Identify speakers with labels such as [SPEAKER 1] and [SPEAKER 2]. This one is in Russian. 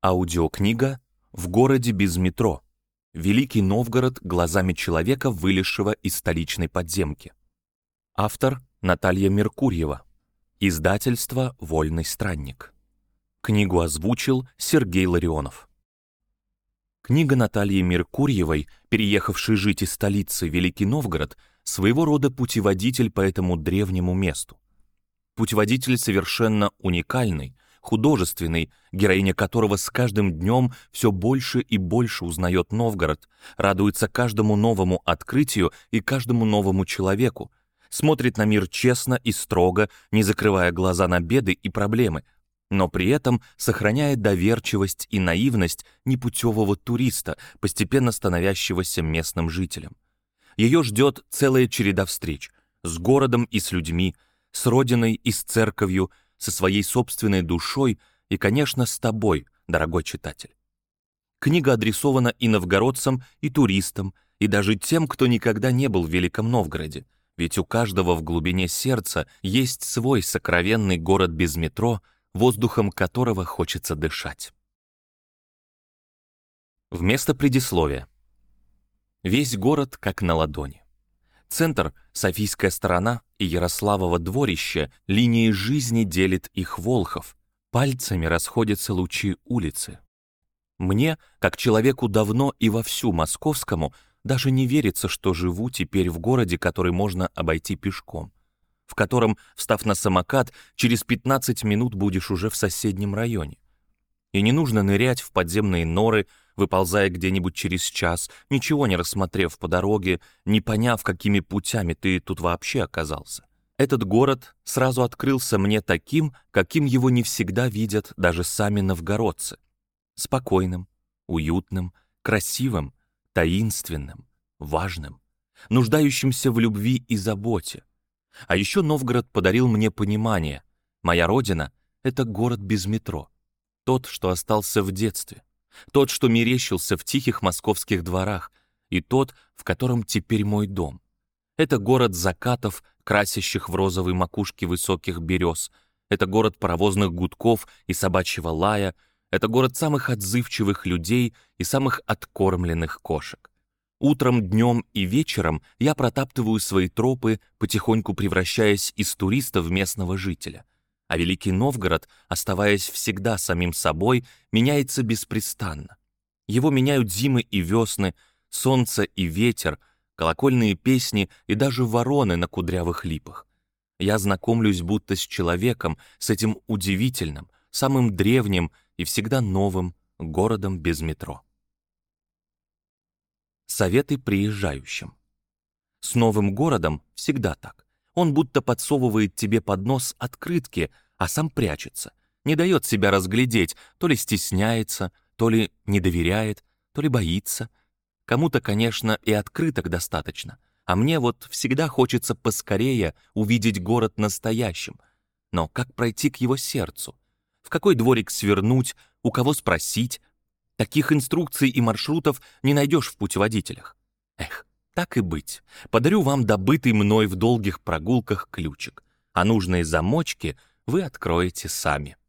[SPEAKER 1] Аудиокнига «В городе без метро. Великий Новгород глазами человека, вылезшего из столичной подземки». Автор Наталья Меркурьева. Издательство «Вольный странник». Книгу озвучил Сергей Ларионов. Книга Натальи Меркурьевой, переехавшей жить из столицы Великий Новгород, своего рода путеводитель по этому древнему месту. Путеводитель совершенно уникальный, художественный, героиня которого с каждым днем все больше и больше узнает Новгород, радуется каждому новому открытию и каждому новому человеку, смотрит на мир честно и строго, не закрывая глаза на беды и проблемы, но при этом сохраняя доверчивость и наивность непутевого туриста, постепенно становящегося местным жителем. Ее ждет целая череда встреч с городом и с людьми, с родиной и с церковью, со своей собственной душой и, конечно, с тобой, дорогой читатель. Книга адресована и новгородцам, и туристам, и даже тем, кто никогда не был в Великом Новгороде, ведь у каждого в глубине сердца есть свой сокровенный город без метро, воздухом которого хочется дышать. Вместо предисловия. Весь город как на ладони. Центр, Софийская сторона и Ярославово дворище, линией жизни делит их Волхов, пальцами расходятся лучи улицы. Мне, как человеку давно и вовсю московскому, даже не верится, что живу теперь в городе, который можно обойти пешком, в котором, встав на самокат, через 15 минут будешь уже в соседнем районе. И не нужно нырять в подземные норы, выползая где-нибудь через час, ничего не рассмотрев по дороге, не поняв, какими путями ты тут вообще оказался. Этот город сразу открылся мне таким, каким его не всегда видят даже сами новгородцы. Спокойным, уютным, красивым, таинственным, важным, нуждающимся в любви и заботе. А еще Новгород подарил мне понимание. Моя родина — это город без метро. Тот, что остался в детстве. Тот, что мерещился в тихих московских дворах, и тот, в котором теперь мой дом. Это город закатов, красящих в розовой макушке высоких берез. Это город паровозных гудков и собачьего лая. Это город самых отзывчивых людей и самых откормленных кошек. Утром, днем и вечером я протаптываю свои тропы, потихоньку превращаясь из туриста в местного жителя. А Великий Новгород, оставаясь всегда самим собой, меняется беспрестанно. Его меняют зимы и весны, солнце и ветер, колокольные песни и даже вороны на кудрявых липах. Я знакомлюсь будто с человеком, с этим удивительным, самым древним и всегда новым городом без метро. Советы приезжающим. С новым городом всегда так. Он будто подсовывает тебе под нос открытки, а сам прячется, не дает себя разглядеть, то ли стесняется, то ли не доверяет, то ли боится. Кому-то, конечно, и открыток достаточно, а мне вот всегда хочется поскорее увидеть город настоящим. Но как пройти к его сердцу? В какой дворик свернуть, у кого спросить? Таких инструкций и маршрутов не найдешь в путеводителях. Эх, так и быть. Подарю вам добытый мной в долгих прогулках ключик, а нужные замочки вы откроете сами.